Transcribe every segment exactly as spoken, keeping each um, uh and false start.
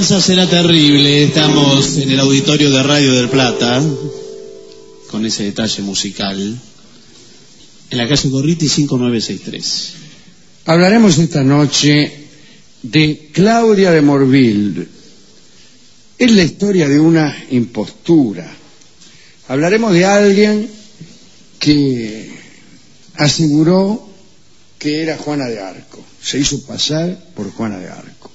venganza será terrible. Estamos en el auditorio de Radio del Plata, con ese detalle musical, en la calle Gorriti cinco nueve seis tres. Hablaremos esta noche de Claudia de Morville. Es la historia de una impostura. Hablaremos de alguien que aseguró que era Juana de Arco. Se hizo pasar por Juana de Arco.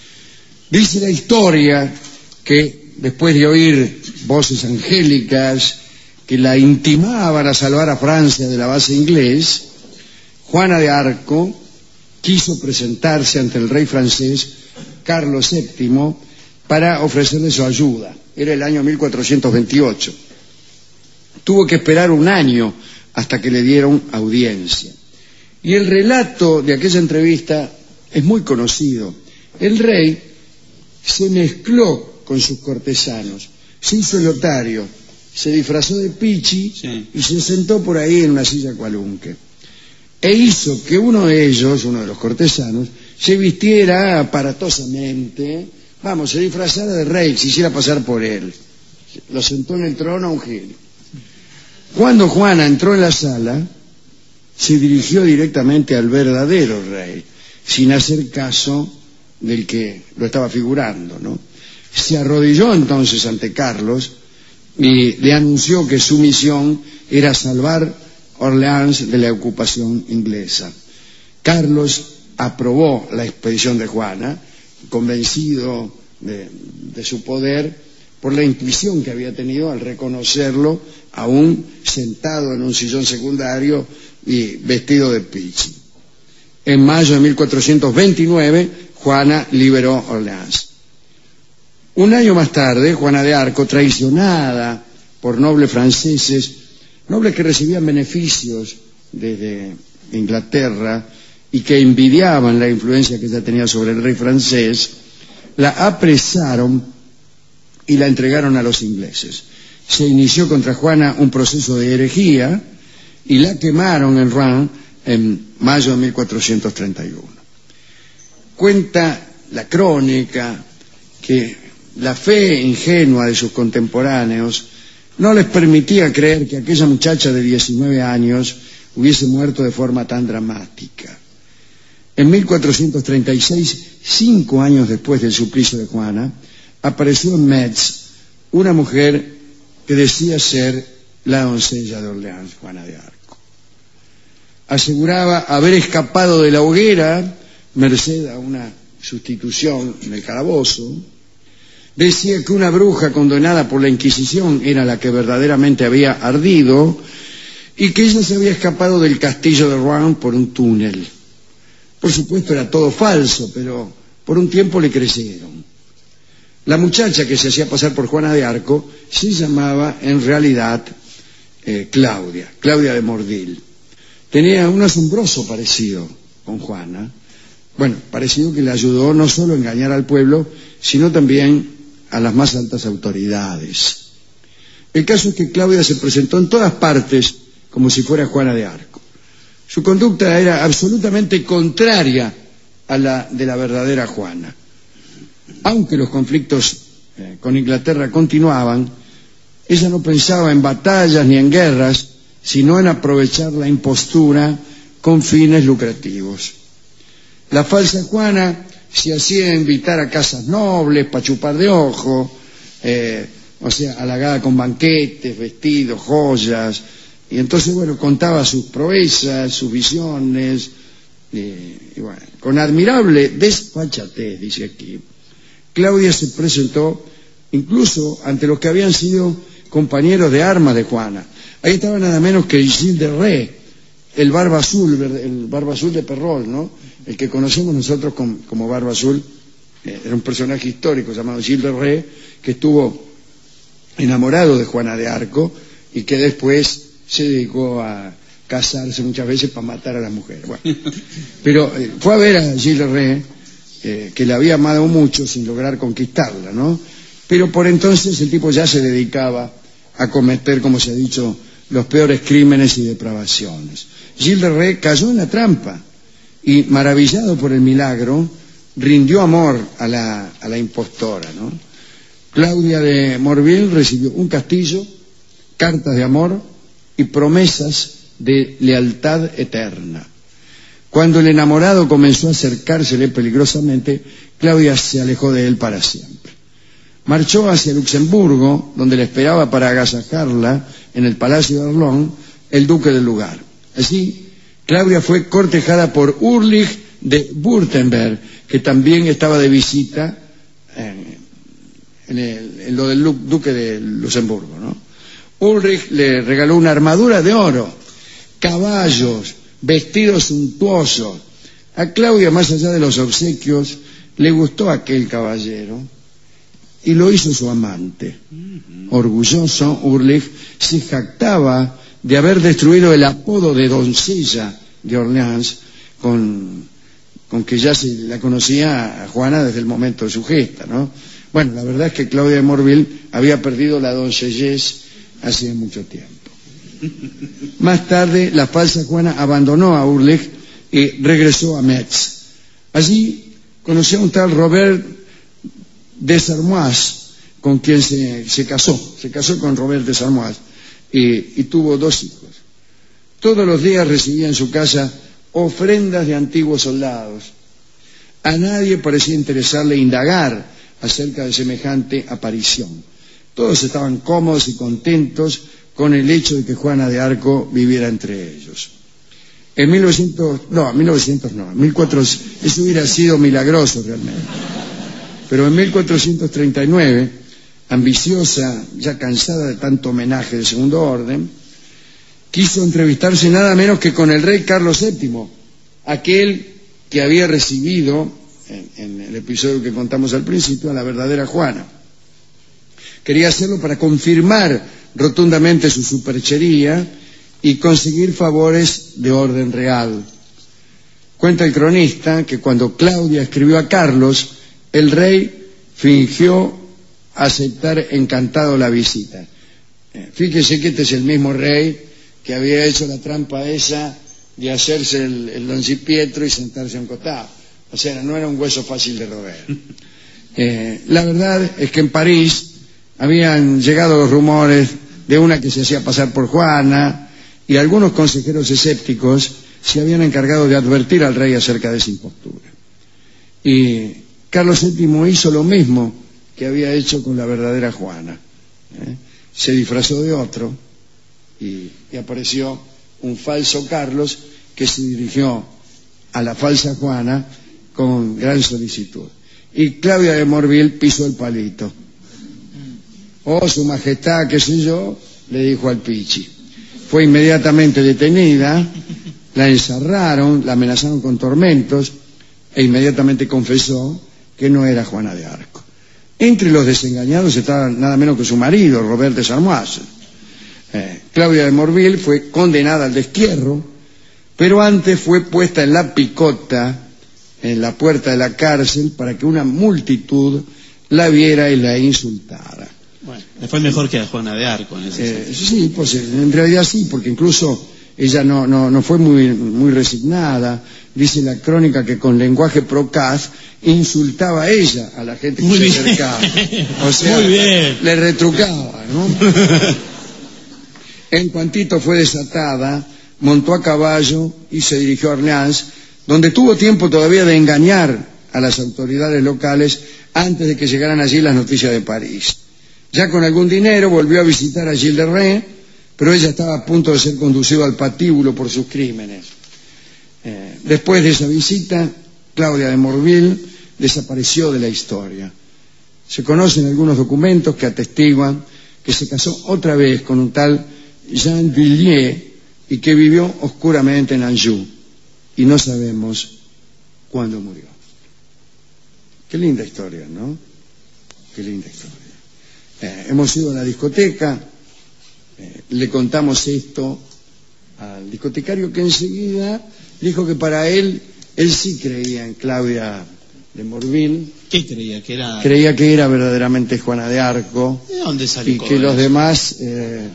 Dice la historia que después de oír voces angélicas que la intimaban a salvar a Francia de la base inglés, Juana de Arco quiso presentarse ante el rey francés Carlos séptimo para ofrecerle su ayuda. Era el año mil cuatrocientos veintiocho. Tuvo que esperar un año hasta que le dieron audiencia. Y el relato de aquella entrevista es muy conocido. El rey se mezcló con sus cortesanos, se hizo el otario, se disfrazó de pichi, sí, y se sentó por ahí en una silla cualunque. E hizo que uno de ellos, uno de los cortesanos, se vistiera aparatosamente, vamos, se disfrazara de rey, se hiciera pasar por él. Lo sentó en el trono a un gil. Cuando Juana entró en la sala, se dirigió directamente al verdadero rey, sin hacer caso del que lo estaba figurando, ¿no? Se arrodilló entonces ante Carlos y le anunció que su misión era salvar Orleans de la ocupación inglesa. Carlos aprobó la expedición de Juana, convencido de, de su poder por la intuición que había tenido al reconocerlo aún sentado en un sillón secundario y vestido de pichi. En mayo de mil cuatrocientos veintinueve, Juana liberó Orleans. Un año más tarde, Juana de Arco, traicionada por nobles franceses, nobles que recibían beneficios desde Inglaterra y que envidiaban la influencia que ella tenía sobre el rey francés, la apresaron y la entregaron a los ingleses. Se inició contra Juana un proceso de herejía y la quemaron en Rouen en mayo de mil cuatrocientos treinta y uno. Cuenta la crónica que la fe ingenua de sus contemporáneos no les permitía creer que aquella muchacha de diecinueve años hubiese muerto de forma tan dramática. En mil cuatrocientos treinta y seis, cinco años después del suplicio de Juana, apareció en Metz una mujer que decía ser la doncella de Orleans, Juana de Arco. Aseguraba haber escapado de la hoguera merced a una sustitución en el calabozo. Decía que una bruja condenada por la Inquisición era la que verdaderamente había ardido y que ella se había escapado del castillo de Rouen por un túnel. Por supuesto era todo falso, pero por un tiempo le creyeron. La muchacha que se hacía pasar por Juana de Arco se llamaba en realidad eh, Claudia, Claudia de Morville. Tenía un asombroso parecido con Juana. Bueno, parecido que le ayudó no solo a engañar al pueblo, sino también a las más altas autoridades. El caso es que Claudia se presentó en todas partes como si fuera Juana de Arco. Su conducta era absolutamente contraria a la de la verdadera Juana. Aunque los conflictos eh, con Inglaterra continuaban, ella no pensaba en batallas ni en guerras, sino en aprovechar la impostura con fines lucrativos. La falsa Juana se hacía invitar a casas nobles para chupar de ojo, eh, o sea, halagada con banquetes, vestidos, joyas, y entonces, bueno, contaba sus proezas, sus visiones, y, y bueno, con admirable desfachatez, dice aquí, Claudia se presentó incluso ante los que habían sido compañeros de armas de Juana. Ahí estaba nada menos que Gilles de Rais, el barba azul, el barba azul de Perrol, ¿no? El que conocemos nosotros como, como Barba Azul, eh, era un personaje histórico llamado Gilles de Rais, que estuvo enamorado de Juana de Arco y que después se dedicó a casarse muchas veces para matar a las mujeres. Bueno, pero eh, fue a ver a Gilles de Rais, eh, que la había amado mucho sin lograr conquistarla, ¿no? Pero por entonces el tipo ya se dedicaba a cometer, como se ha dicho, los peores crímenes y depravaciones. Gilles de Rais cayó en la trampa y, maravillado por el milagro, rindió amor a la, a la impostora, ¿no? Claudia de Morville recibió un castillo, cartas de amor y promesas de lealtad eterna. Cuando el enamorado comenzó a acercársele peligrosamente, Claudia se alejó de él para siempre. Marchó hacia Luxemburgo, donde le esperaba para agasajarla en el Palacio de Arlon el duque del lugar. Así, Claudia fue cortejada por Ulrich de Württemberg, que también estaba de visita en, en, el, en lo del duque de Luxemburgo, ¿no? Ulrich le regaló una armadura de oro, caballos, vestidos suntuosos. A Claudia, más allá de los obsequios, le gustó aquel caballero y lo hizo su amante. Orgulloso, Ulrich se jactaba de haber destruido el apodo de doncella de Orleans, con, con que ya se la conocía a Juana desde el momento de su gesta, ¿no? Bueno, la verdad es que Claudia de Morville había perdido la doncellez hacía mucho tiempo. Más tarde, la falsa Juana abandonó a Ulrich y regresó a Metz. Allí conoció a un tal Robert de Sermoise, con quien se, se casó. Se casó con Robert de Sermoise y, y tuvo dos hijos. Todos los días recibía en su casa ofrendas de antiguos soldados. A nadie parecía interesarle indagar acerca de semejante aparición. Todos estaban cómodos y contentos con el hecho de que Juana de Arco viviera entre ellos. En mil novecientos, no, mil novecientos no, mil cuatrocientos, eso hubiera sido milagroso realmente. Pero en mil cuatrocientos treinta y nueve, ambiciosa, ya cansada de tanto homenaje de segundo orden, quiso entrevistarse nada menos que con el rey Carlos séptimo, aquel que había recibido, en, en el episodio que contamos al principio, a la verdadera Juana. Quería hacerlo para confirmar rotundamente su superchería y conseguir favores de orden real. Cuenta el cronista que cuando Claudia escribió a Carlos, el rey fingió aceptar encantado la visita. Eh, fíjese que este es el mismo rey que había hecho la trampa esa de hacerse el, el Don Pietro y sentarse a un costado. O sea, no era un hueso fácil de roer. Eh, la verdad es que en París habían llegado los rumores de una que se hacía pasar por Juana, y algunos consejeros escépticos se habían encargado de advertir al rey acerca de esa impostura. Y Carlos séptimo hizo lo mismo que había hecho con la verdadera Juana. ¿eh? Se disfrazó de otro y, y apareció un falso Carlos que se dirigió a la falsa Juana con gran solicitud. Y Claudia de Morville pisó el palito. Oh, su majestad, qué sé yo, le dijo al Pichi. Fue inmediatamente detenida, la encerraron, la amenazaron con tormentos e inmediatamente confesó que no era Juana de Arco. Entre los desengañados estaba nada menos que su marido, Robert de Sermoise. Eh, Claudia de Morville fue condenada al destierro, pero antes fue puesta en la picota en la puerta de la cárcel para que una multitud la viera y la insultara. Bueno, le fue mejor que a Juana de Arco en ese eh, Sí, pues en realidad sí, porque incluso ella no, no, no fue muy, muy resignada. Dice la crónica que con lenguaje procaz insultaba a ella, a la gente que muy se bien. acercaba. O sea, muy bien. Le retrucaba, ¿no? En cuantito fue desatada, montó a caballo y se dirigió a Orleans, donde tuvo tiempo todavía de engañar a las autoridades locales antes de que llegaran allí las noticias de París. Ya con algún dinero volvió a visitar a Gilles de Reims, pero ella estaba a punto de ser conducido al patíbulo por sus crímenes. Eh, después de esa visita, Claudia de Morville desapareció de la historia. Se conocen algunos documentos que atestiguan que se casó otra vez con un tal Jean Villiers y que vivió oscuramente en Anjou, y no sabemos cuándo murió. Qué linda historia, ¿no? Qué linda historia. Eh, hemos ido a la discoteca, eh, le contamos esto al discotecario, que enseguida dijo que para él, él sí creía en Claudia de Morville. ¿Qué creía? Que era... Creía que era verdaderamente Juana de Arco. ¿De dónde salió? Y que los demás... Eh...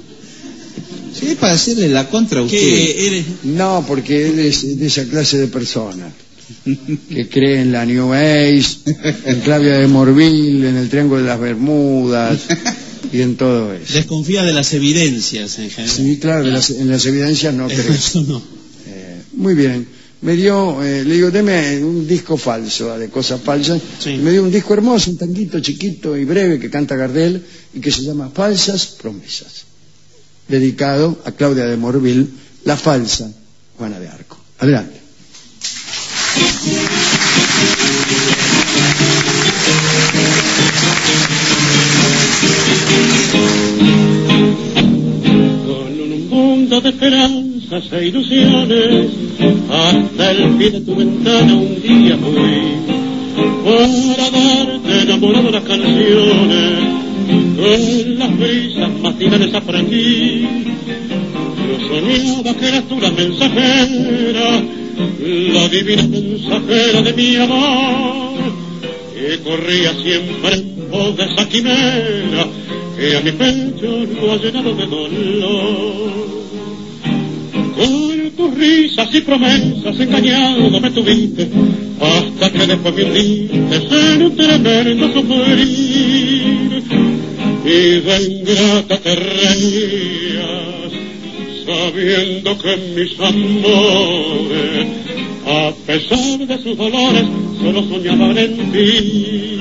Sí, para hacerle la contra a usted. Eres... No, porque él es de esa clase de persona. que cree en la New Age, en Claudia de Morville, en el Triángulo de las Bermudas y en todo eso. Desconfía de las evidencias en general. Sí, claro, las, en las evidencias no creo. Eso no. Eh, muy bien. Me dio, eh, le digo, deme un disco falso, de cosas falsas. Sí. Y me dio un disco hermoso, un tanguito chiquito y breve que canta Gardel y que se llama Falsas Promesas, dedicado a Claudia de Morville, la falsa Juana de Arco. Adelante. Con un mundo de esperanzas e ilusiones, hasta el pie de tu ventana un día fui, para darte enamorado las canciones, con las brisas matinales aprendí. Yo soñaba que eras tú la mensajera, la divina mensajera de mi amor, y corría siempre en pos de esa quimera que a mi pecho lo ha llenado de dolor. Con tus risas y promesas engañado me tuviste, hasta que después me hundiste en un tremendo sufrir, y de ingrata te reías, sabiendo que mis amores, a pesar de sus dolores, solo soñaban en ti.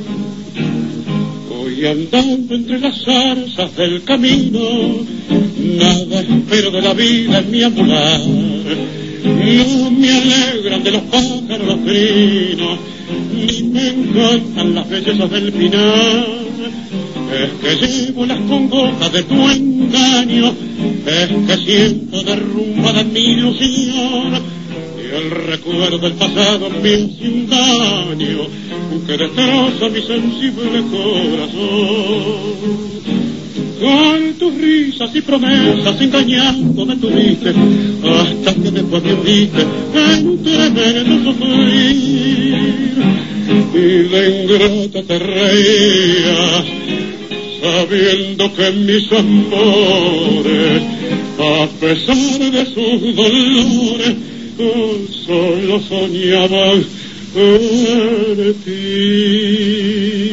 Hoy andando entre las zarzas del camino, nada espero de la vida en mi ambular. No me alegran de los pájaros los trinos, ni me encantan las bellezas del pinar. Es que llevo las congojas de tu engaño, es que siento derrumbada mi ilusión, y el recuerdo del pasado me hace un daño que destroza mi sensible corazón. Con tus risas y promesas engañando me tuviste, hasta que después me hundiste en un tremendo sufrir, y de ingrata te reías, sabiendo que mis amores, a pesar de sus dolores, solo soñaban en ti.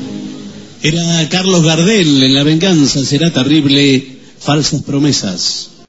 Era Carlos Gardel en La venganza será terrible, falsas promesas.